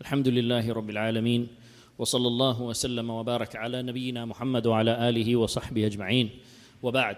الحمد لله رب العالمين وصلى الله وسلم وبارك على نبينا محمد وعلى آله وصحبه أجمعين وبعد.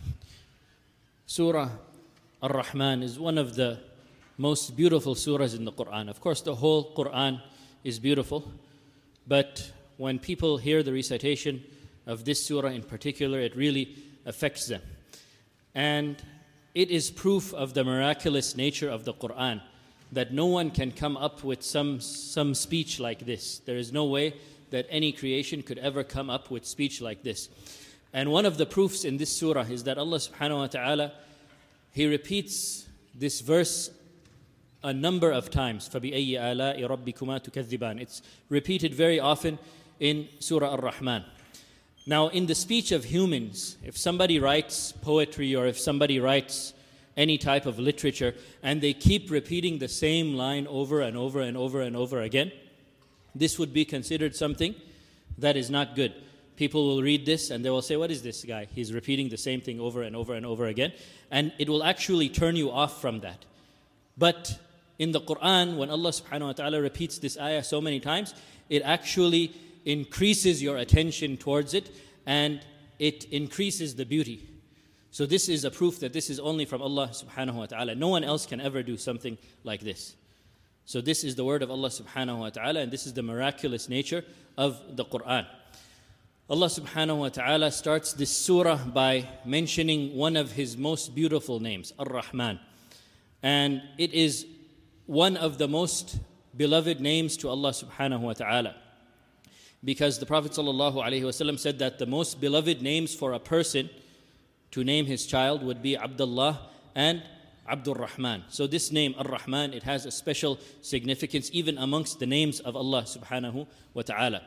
Surah Ar-Rahman is one of the most beautiful surahs in the Quran. Of course, the whole Quran is beautiful, but when people hear the recitation of this surah in particular, it really affects them. And it is proof of the miraculous nature of the Quran, that no one can come up with some speech like this. There is no way that any creation could ever come up with speech like this. And one of the proofs in this surah is that Allah subhanahu wa ta'ala, He repeats this verse a number of times. فَبِأَيِّ آلَاءِ رَبِّكُمَا تُكَذِّبَانِ. It's repeated very often in Surah Ar-Rahman. Now, in the speech of humans, if somebody writes poetry or if somebody writes any type of literature and they keep repeating the same line over and over and over and over again, this would be considered something that is not good. People will read this and they will say, what is this guy? He's repeating the same thing over and over and over again. And it will actually turn you off from that. But in the Quran, when Allah subhanahu wa ta'ala repeats this ayah so many times, it actually increases your attention towards it and it increases the beauty. So this is a proof that this is only from Allah subhanahu wa ta'ala. No one else can ever do something like this. So this is the word of Allah subhanahu wa ta'ala, and this is the miraculous nature of the Quran. Allah subhanahu wa ta'ala starts this surah by mentioning one of His most beautiful names, Ar-Rahman. And it is one of the most beloved names to Allah subhanahu wa ta'ala. Because the Prophet sallallahu alaihi wasallam said that the most beloved names for a person to name his child would be Abdullah and Abdul Rahman. So this name, Ar-Rahman, it has a special significance even amongst the names of Allah subhanahu wa ta'ala.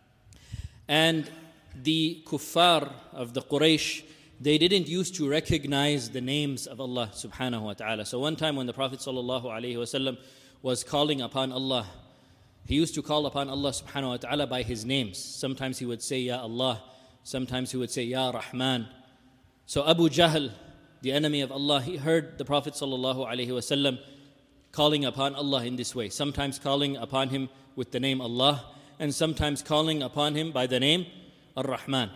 And the kuffar of the Quraysh, they didn't used to recognize the names of Allah subhanahu wa ta'ala. So one time when the Prophet sallallahu alaihi wasallam was calling upon Allah, he used to call upon Allah subhanahu wa ta'ala by His names. Sometimes he would say, Ya Allah. Sometimes he would say, Ya Rahman. So Abu Jahl, the enemy of Allah, he heard the Prophet sallallahu alaihi wasallam calling upon Allah in this way. Sometimes calling upon him with the name Allah, and sometimes calling upon him by the name Ar-Rahman.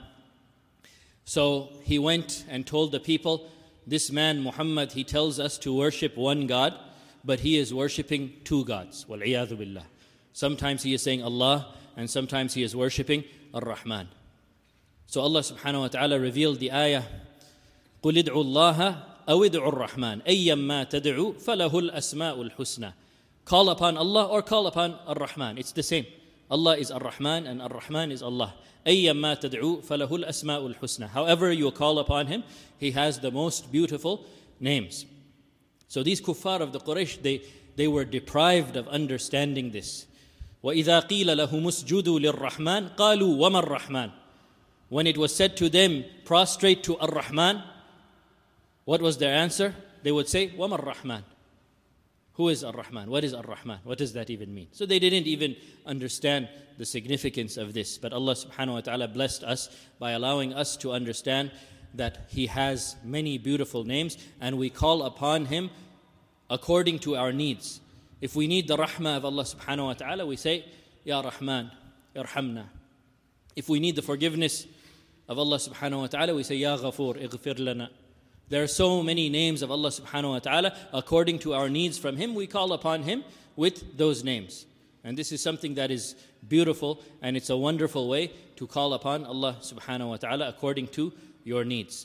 So he went and told the people, this man Muhammad, he tells us to worship one God, but he is worshipping two gods. Wal-'iyadhu billah. Sometimes he is saying Allah, and sometimes he is worshipping Ar-Rahman. So Allah subhanahu wa ta'ala revealed the ayah, قُلِ ادْعُوا اللَّهَ أَوِ ادْعُوا الرَّحْمَنَ أَيًّمَّا تَدْعُوا فَلَهُ الْأَسْمَاءُ الْحُسْنَى. Call upon Allah or call upon Ar-Rahman. It's the same. Allah is Ar-Rahman and Ar-Rahman is Allah. أَيًّمَّا تَدْعُوا فَلَهُ الْأَسْمَاءُ الْحُسْنَى. However you call upon Him, He has the most beautiful names. So these kuffar of the Quraysh, they were deprived of understanding this. وَإِذَا قِيلَ لَهُمُ اسْجُدُوا لِلرَّحْمَنِ قَالُوا وَمَا الرَّحْمَنِ. When it was said to them, prostrate to Ar-Rahman, what was their answer? They would say, وَمَا الرَّحْمَنِ. Who is Ar-Rahman? What is Ar-Rahman? What does that even mean? So they didn't even understand the significance of this. But Allah subhanahu wa ta'ala blessed us by allowing us to understand that He has many beautiful names and we call upon Him according to our needs. If we need the rahmah of Allah subhanahu wa ta'ala, we say, Ya Rahman, irhamna. If we need the forgiveness of Allah subhanahu wa ta'ala, we say, Ya Ghafoor, ighfir lana. There are so many names of Allah subhanahu wa ta'ala. According to our needs from Him, we call upon Him with those names. And this is something that is beautiful and it's a wonderful way to call upon Allah subhanahu wa ta'ala according to your needs.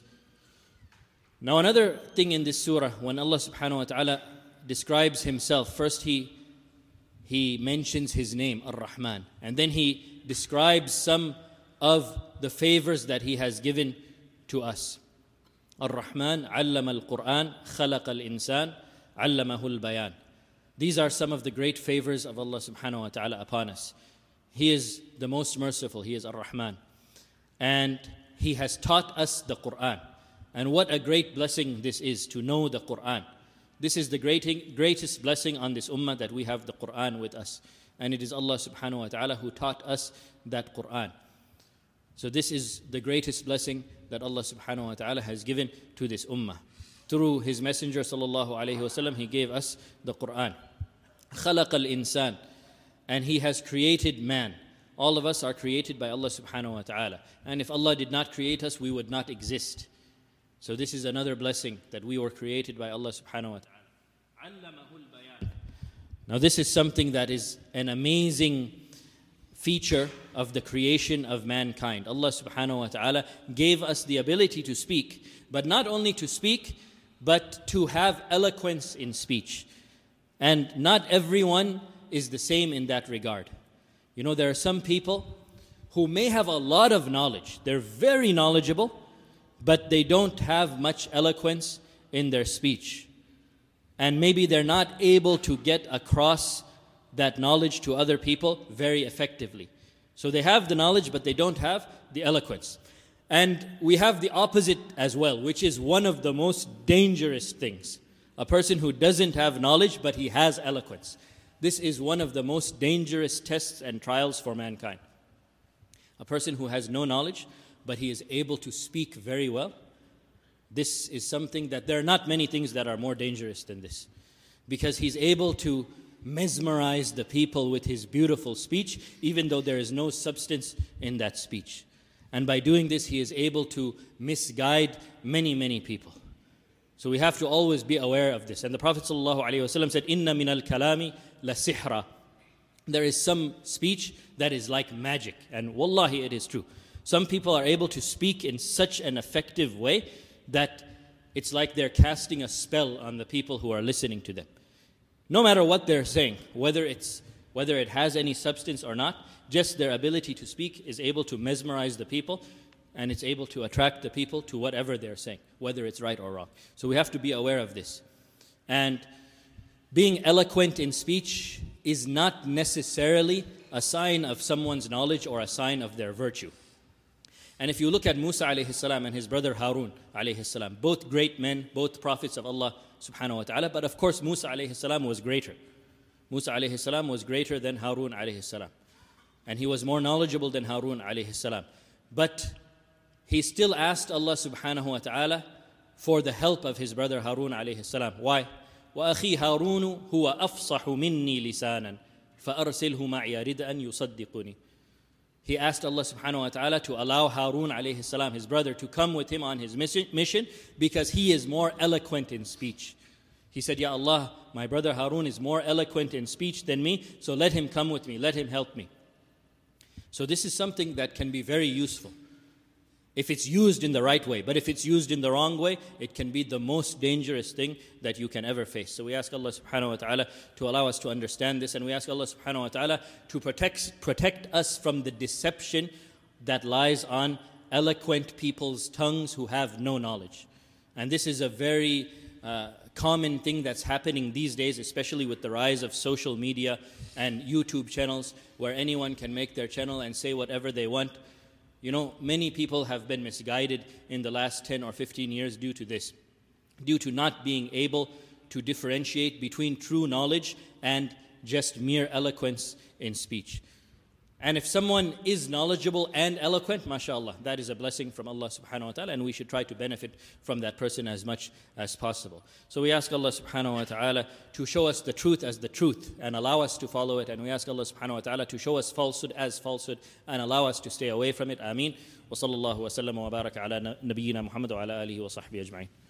Now another thing in this surah, when Allah subhanahu wa ta'ala describes Himself, first He mentions His name, Ar-Rahman, and then He describes some of the favors that He has given to us. Ar-Rahman, allama al-Quran, khalaqa al-insan, allamahu al-bayan. These are some of the great favors of Allah subhanahu wa ta'ala upon us. He is the most merciful, He is Ar-Rahman. And He has taught us the Quran. And what a great blessing this is, to know the Quran. This is the greatest blessing on this ummah, that we have the Quran with us. And it is Allah subhanahu wa ta'ala who taught us that Quran. So this is the greatest blessing that Allah subhanahu wa ta'ala has given to this ummah. Through His Messenger sallallahu alayhi wa sallam, He gave us the Quran. خَلَقَ الْإِنسَانِ. and He has created man. All of us are created by Allah subhanahu wa ta'ala. And if Allah did not create us, we would not exist. So this is another blessing, that we were created by Allah subhanahu wa ta'ala. Now this is something that is an amazing feature of the creation of mankind. Allah subhanahu wa ta'ala gave us the ability to speak, but not only to speak, but to have eloquence in speech. And not everyone is the same in that regard. You know, there are some people who may have a lot of knowledge. They're very knowledgeable, but they don't have much eloquence in their speech. And maybe they're not able to get across that knowledge to other people very effectively. So they have the knowledge, but they don't have the eloquence. And we have the opposite as well, which is one of the most dangerous things. A person who doesn't have knowledge, but he has eloquence. This is one of the most dangerous tests and trials for mankind. A person who has no knowledge, but he is able to speak very well. This is something that there are not many things that are more dangerous than this. Because he's able to mesmerize the people with his beautiful speech, even though there is no substance in that speech. And by doing this, he is able to misguide many, many people. So we have to always be aware of this. And the Prophet ﷺ said, "Inna min al-kalami la sihra." There is some speech that is like magic. And wallahi, it is true. Some people are able to speak in such an effective way that it's like they're casting a spell on the people who are listening to them. No matter what they're saying, whether it has any substance or not, just their ability to speak is able to mesmerize the people, and it's able to attract the people to whatever they're saying, whether it's right or wrong. So we have to be aware of this. And being eloquent in speech is not necessarily a sign of someone's knowledge or a sign of their virtue. And if you look at Musa alayhi salam and his brother Harun alayhi salam, both great men, both prophets of Allah subhanahu wa ta'ala, but of course Musa alayhi salam was greater. Musa alayhi salam was greater than Harun alayhi salam. And he was more knowledgeable than Harun alayhi salam. But he still asked Allah subhanahu wa ta'ala for the help of his brother Harun alayhi salam. Why? وَأَخِي هَارُونُ هُوَ أَفْصَحُ مِنِّي لِسَانًا فَأَرْسِلْهُ مَعِيَ رِدْءًا يُصَدِّقُنِي. He asked Allah subhanahu wa ta'ala to allow Harun alayhi salam, his brother, to come with him on his mission because he is more eloquent in speech. He said, "Ya Allah, my brother Harun is more eloquent in speech than me, so let him come with me, let him help me." So this is something that can be very useful if it's used in the right way. But if it's used in the wrong way, it can be the most dangerous thing that you can ever face. So we ask Allah subhanahu wa ta'ala to allow us to understand this, and we ask Allah subhanahu wa ta'ala to protect us from the deception that lies on eloquent people's tongues who have no knowledge. And this is a very common thing that's happening these days, especially with the rise of social media and YouTube channels, where anyone can make their channel and say whatever they want. You know, many people have been misguided in the last 10 or 15 years due to this, due to not being able to differentiate between true knowledge and just mere eloquence in speech. And if someone is knowledgeable and eloquent, mashallah, that is a blessing from Allah subhanahu wa ta'ala, and we should try to benefit from that person as much as possible. So we ask Allah subhanahu wa ta'ala to show us the truth as the truth and allow us to follow it, and we ask Allah subhanahu wa ta'ala to show us falsehood as falsehood and allow us to stay away from it. Ameen. Wa sallallahu wa sallam wa baraka ala nabiyyina Muhammad wa ala alihi wa sahbihi ajma'in.